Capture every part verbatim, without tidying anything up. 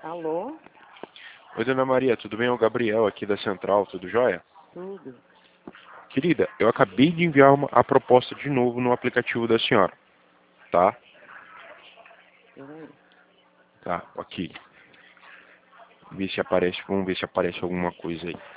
Alô? Oi, Dona Maria, tudo bem? É o Gabriel aqui da Central, tudo jóia? Tudo. Querida, eu acabei de enviar uma, a proposta de novo no aplicativo da senhora, tá? Peraí. Tá, ok. Ver se aparece, vamos ver se aparece alguma coisa aí.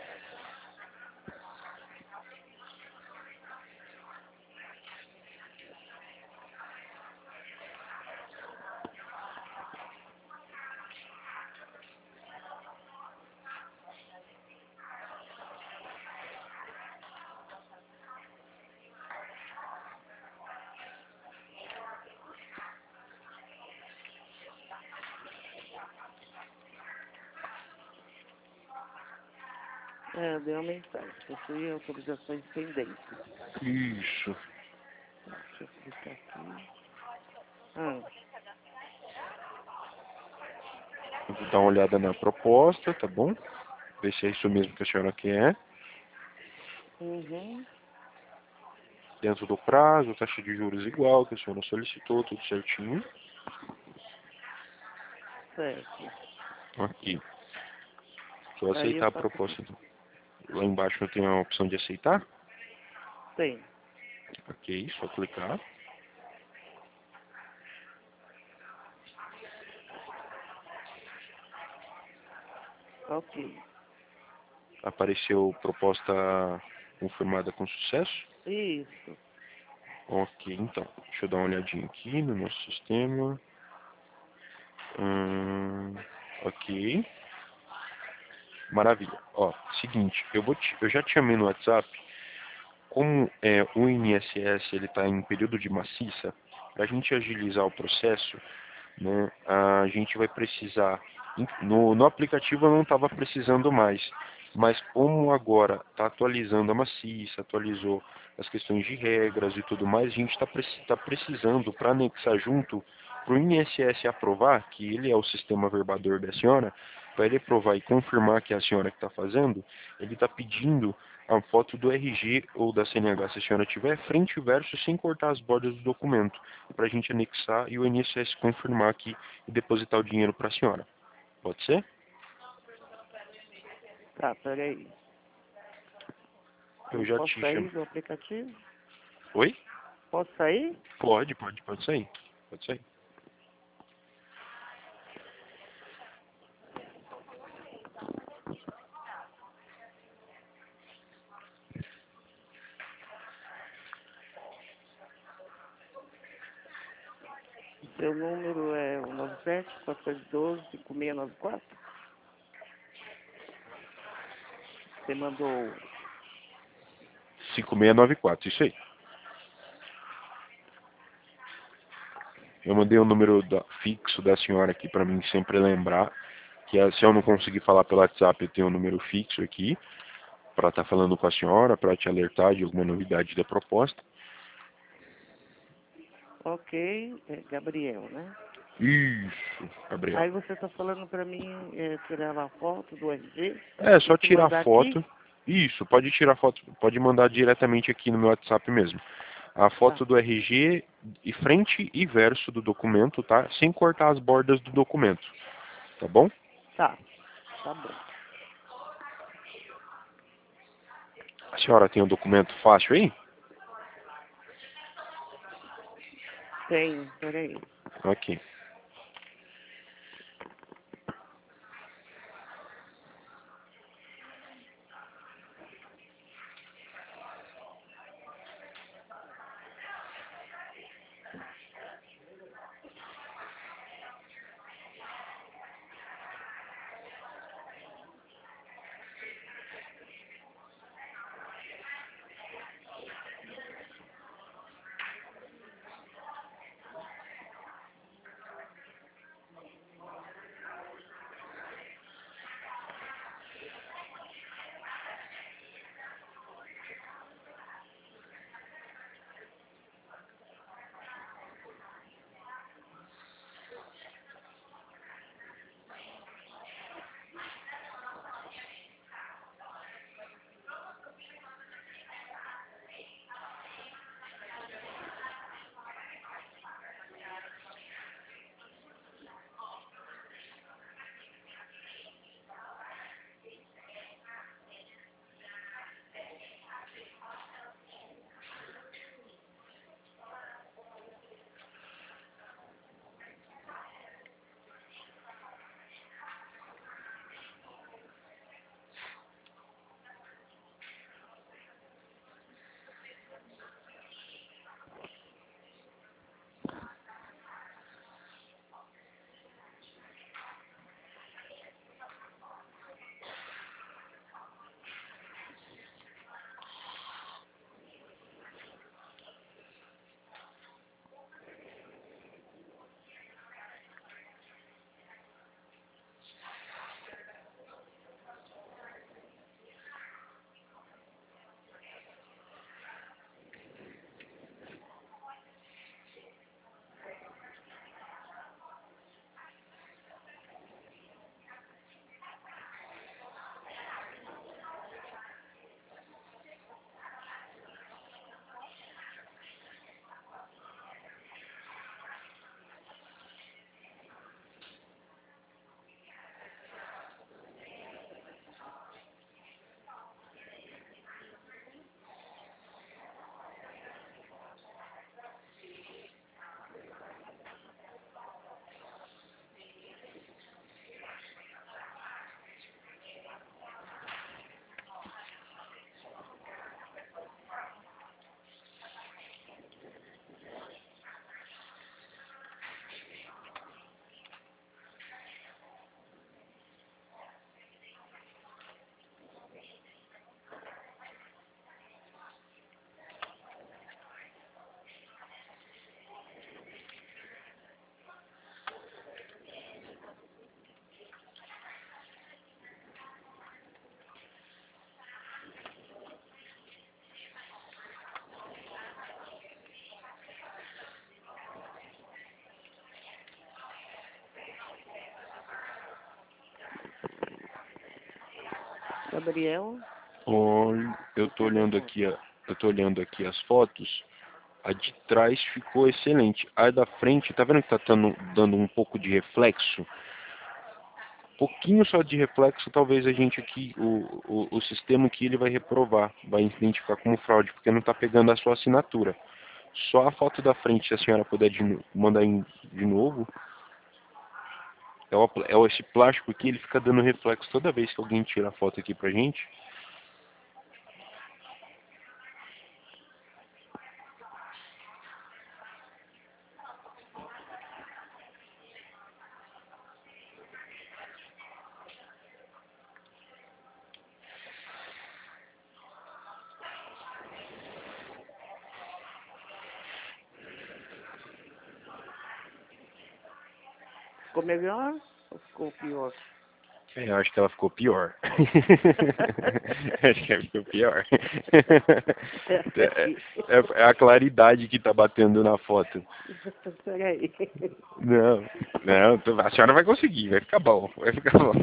É, deu uma mensagem. Possui autorizações pendentes. Isso. Tá, deixa eu clicar aqui. Ah, Eu vou dar uma olhada na proposta, tá bom? Ver se é isso mesmo que a senhora quer. uhum, Dentro do prazo, taxa de juros igual, que a senhora solicitou, tudo certinho. certo. Aqui. Só Aí eu aceitar a faço o quê? proposta. Lá embaixo tem a opção de aceitar. Tem. Ok, só clicar. Ok. Apareceu proposta confirmada com sucesso. Isso. Ok, então, deixa eu dar uma olhadinha aqui no nosso sistema. Hum, ok, maravilha. Ó, seguinte, eu, vou te, eu já te chamei no WhatsApp. Como é, o I N S S ele está em período de maciça, para a gente agilizar o processo, né, a gente vai precisar, no, no aplicativo eu não estava precisando mais, mas como agora está atualizando a maciça, atualizou as questões de regras e tudo mais, a gente está tá precisando para anexar junto, para o I N S S aprovar, que ele é o sistema verbador da senhora, para ele aprovar e confirmar que é a senhora que está fazendo, ele está pedindo a foto do R G ou da C N H, se a senhora tiver, frente e verso, sem cortar as bordas do documento, para a gente anexar e o I N S S confirmar aqui e depositar o dinheiro para a senhora. Pode ser? Tá, peraí. Eu Eu já posso te chamo. sair do aplicativo? Oi? Posso sair? Pode, pode, pode sair. Pode sair. Seu número é o nove sete, quatro um dois, cinco seis nove quatro. Você mandou. cinco seis nove quatro, isso aí. Eu mandei o número da, fixo da senhora aqui para mim sempre lembrar. Que a- se eu não conseguir falar pelo WhatsApp, eu tenho um número fixo aqui para estar falando com a senhora, para te alertar de alguma novidade da proposta. Ok, é Gabriel, né? Isso, Gabriel. Aí você tá falando pra mim é, tirar uma foto do R G É, e só te tirar mandar aqui? foto. Isso, pode tirar foto, pode mandar diretamente aqui no meu WhatsApp mesmo. A Tá, foto do R G e frente e verso do documento, tá? Sem cortar as bordas do documento, tá bom? tá, tá bom. A senhora tem um documento fácil aí? Tenho, peraí. Ok. Gabriel? Olha, eu tô olhando aqui, ó, eu tô olhando aqui as fotos. A de trás ficou excelente. A da frente, tá vendo que tá dando, dando um pouco de reflexo? Pouquinho só de reflexo, talvez a gente aqui, o, o, o sistema aqui ele vai reprovar, vai identificar como fraude, porque não está pegando a sua assinatura. Só a foto da frente, se a senhora puder de, no- mandar em, de novo, é, o, é o- esse plástico aqui, ele fica dando reflexo toda vez que alguém tira a foto aqui pra gente. Ficou melhor ou ficou pior? É, eu acho que ela ficou pior. Acho que ela ficou pior. É, é- é a claridade que tá batendo na foto. Peraí. Não, não, a senhora vai conseguir, vai ficar bom, vai ficar bom.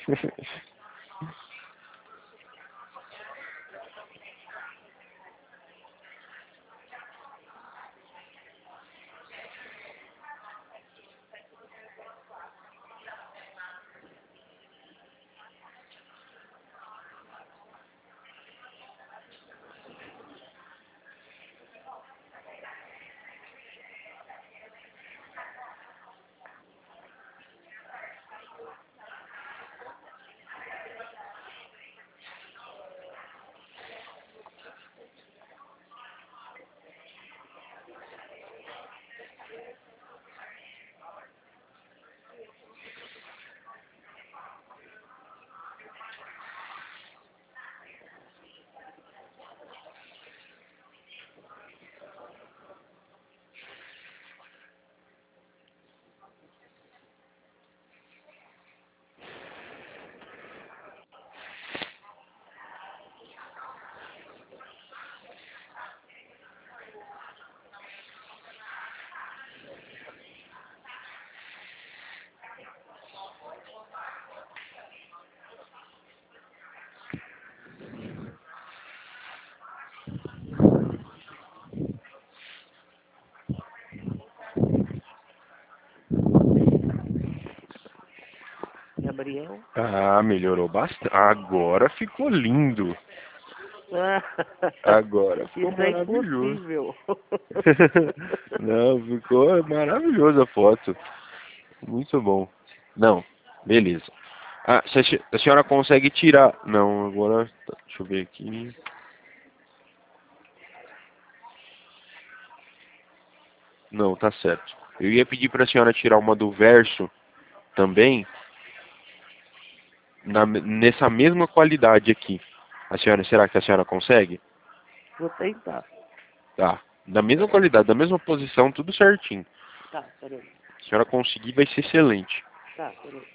Gabriel? Ah, melhorou bastante. Agora ficou lindo. Agora ficou Isso é maravilhoso. impossível. Não, ficou maravilhosa a foto. Muito bom. Não, beleza. Ah, se a se- a senhora consegue tirar. Não, agora. Tá, deixa eu ver aqui. Não, tá certo. Eu ia pedir pra senhora tirar uma do verso também, na, nessa mesma qualidade aqui. A senhora, será que a senhora consegue? Vou tentar. Tá. Da mesma qualidade, da mesma posição, tudo certinho. Tá, peraí. Se a senhora conseguir, vai ser excelente. Tá, peraí.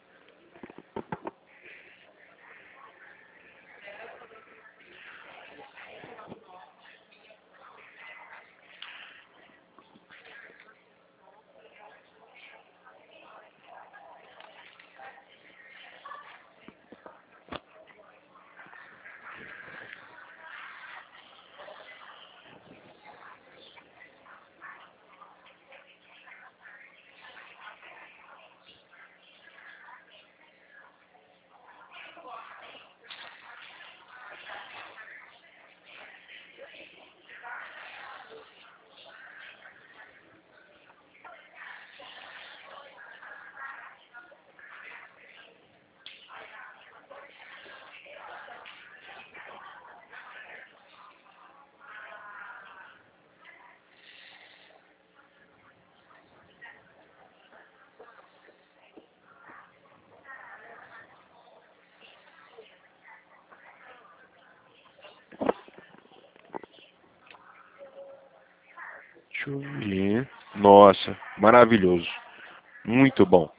Deixa eu ver. Nossa, maravilhoso. Muito bom.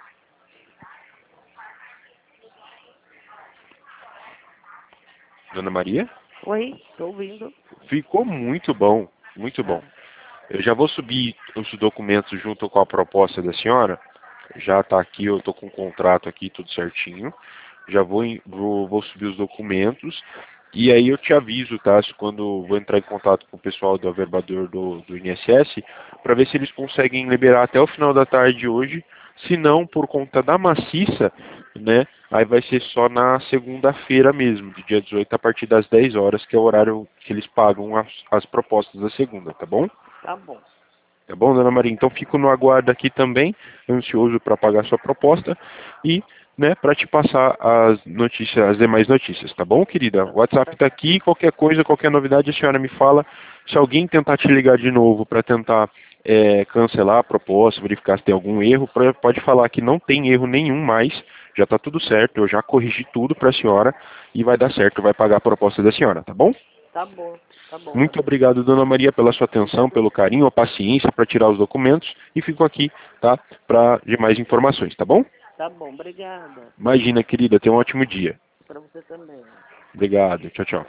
Dona Maria? Oi, tô ouvindo. Ficou muito bom. Muito bom. Tá. Eu já vou subir os documentos junto com a proposta da senhora. Já está aqui, eu estou com o contrato aqui, tudo certinho. já vou, em- vou, vou subir os documentos. E aí eu te aviso, tá? Se Quando vou entrar em contato com o pessoal do averbador do, do I N S S, para ver se eles conseguem liberar até o final da tarde hoje. Se não, por conta da maciça, né? Aí vai ser só na segunda-feira mesmo, de dia dezoito, a partir das dez horas, que é o horário que eles pagam as, as propostas da segunda, tá bom? Tá bom. Tá bom, dona Maria? Então fico no aguardo aqui também, ansioso para pagar sua proposta e, né, para te passar as notícias, as demais notícias, tá bom, querida? O WhatsApp está aqui, qualquer coisa, qualquer novidade, a senhora me fala. Se alguém tentar te ligar de novo para tentar é, cancelar a proposta, verificar se tem algum erro, pra- pode falar que não tem erro nenhum mais, já está tudo certo, eu já corrigi tudo para a senhora e vai dar certo, vai pagar a proposta da senhora, tá bom? Tá bom. Tá bom. Muito obrigado, dona Maria, pela sua atenção, pelo carinho, a paciência para tirar os documentos e fico aqui, tá, para demais informações, tá bom? Tá bom. Obrigada. Imagina, querida, tenha um ótimo dia. Pra você também. Obrigado, tchau, tchau.